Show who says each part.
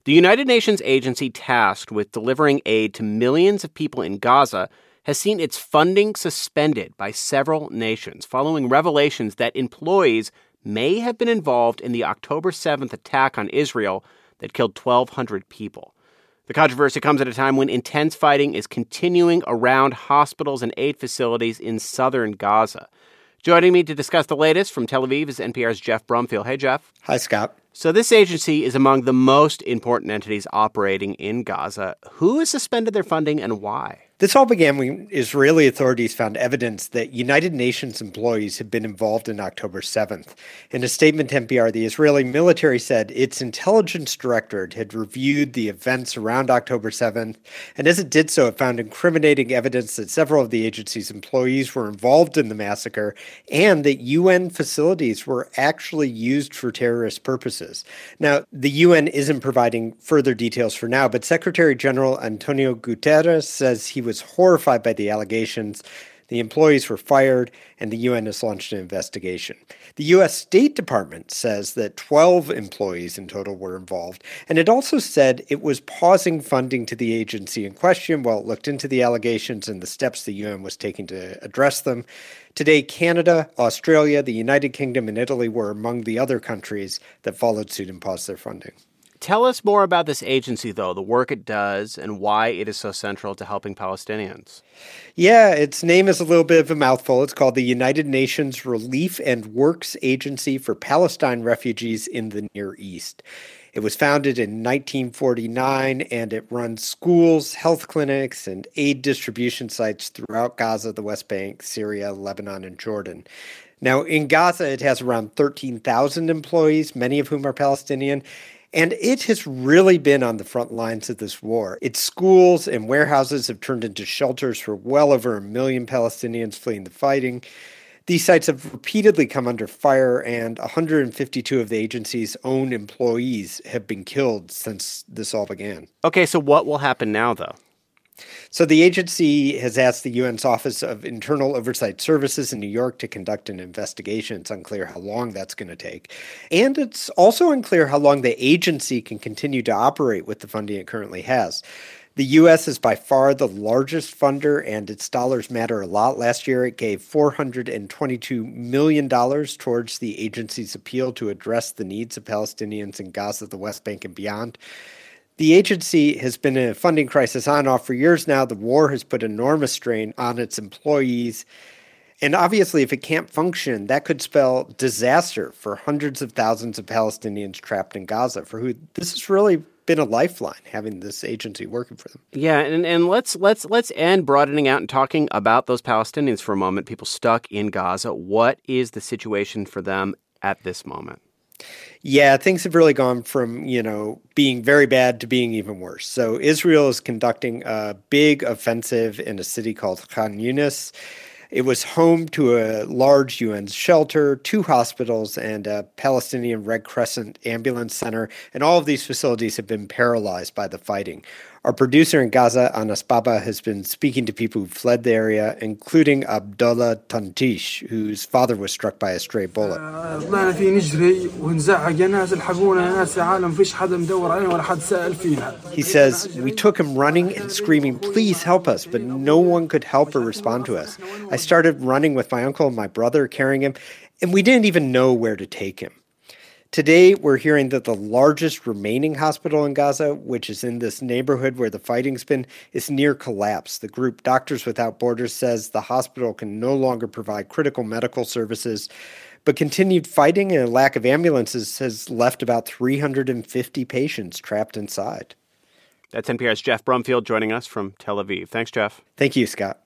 Speaker 1: The United Nations agency tasked with delivering aid to millions of people in Gaza has seen its funding suspended by several nations following revelations that employees may have been involved in the October 7th attack on Israel that killed 1,200 people. The controversy comes at a time when intense fighting is continuing around hospitals and aid facilities in southern Gaza. Joining me to discuss the latest from Tel Aviv is NPR's Jeff Brumfiel. Hey, Jeff.
Speaker 2: Hi, Scott.
Speaker 1: So this agency is among the most important entities operating in Gaza. Who has suspended their funding and why?
Speaker 2: This all began when Israeli authorities found evidence that United Nations employees had been involved in October 7th. In a statement to NPR, the Israeli military said its intelligence directorate had reviewed the events around October 7th, and as it did so, it found incriminating evidence that several of the agency's employees were involved in the massacre and that UN facilities were actually used for terrorist purposes. Now, the UN isn't providing further details for now, but Secretary General Antonio Guterres says he was horrified by the allegations. The employees were fired, and the UN has launched an investigation. The U.S. State Department says that 12 employees in total were involved, and it also said it was pausing funding to the agency in question while it looked into the allegations and the steps the UN was taking to address them. Today, Canada, Australia, the United Kingdom, and Italy were among the other countries that followed suit and paused their funding.
Speaker 1: Tell us more about this agency, though, the work it does, and why it is so central to helping Palestinians.
Speaker 2: Yeah, its name is a little bit of a mouthful. It's called the United Nations Relief and Works Agency for Palestine Refugees in the Near East. It was founded in 1949, and it runs schools, health clinics, and aid distribution sites throughout Gaza, the West Bank, Syria, Lebanon, and Jordan. Now, in Gaza, it has around 13,000 employees, many of whom are Palestinian. And it has really been on the front lines of this war. Its schools and warehouses have turned into shelters for well over 1 million Palestinians fleeing the fighting. These sites have repeatedly come under fire, and 152 of the agency's own employees have been killed since this all began.
Speaker 1: Okay, so what will happen now, though?
Speaker 2: So the agency has asked the UN's Office of Internal Oversight Services in New York to conduct an investigation. It's unclear how long that's going to take. And it's also unclear how long the agency can continue to operate with the funding it currently has. The U.S. is by far the largest funder, and its dollars matter a lot. Last year, it gave $422 million towards the agency's appeal to address the needs of Palestinians in Gaza, the West Bank, and beyond. The agency has been in a funding crisis on and off for years now. The war has put enormous strain on its employees. And obviously, if it can't function, that could spell disaster for hundreds of thousands of Palestinians trapped in Gaza, for who this has really been a lifeline, having this agency working for them.
Speaker 1: Yeah, and let's end broadening out and talking about those Palestinians for a moment, people stuck in Gaza. What is the situation for them at this moment?
Speaker 2: Yeah, things have really gone from, being very bad to being even worse. So Israel is conducting a big offensive in a city called Khan Yunis. It was home to a large UN shelter, 2 hospitals, and a Palestinian Red Crescent ambulance center. And all of these facilities have been paralyzed by the fighting. Our producer in Gaza, Anas Baba, has been speaking to people who fled the area, including Abdullah Tantish, whose father was struck by a stray bullet. He says, "We took him running and screaming, 'Please help us,' but no one could help or respond to us. I started running with my uncle and my brother carrying him, and we didn't even know where to take him." Today, we're hearing that the largest remaining hospital in Gaza, which is in this neighborhood where the fighting's been, is near collapse. The group Doctors Without Borders says the hospital can no longer provide critical medical services, but continued fighting and a lack of ambulances has left about 350 patients trapped inside.
Speaker 1: That's NPR's Jeff Brumfiel joining us from Tel Aviv. Thanks, Jeff.
Speaker 2: Thank you, Scott.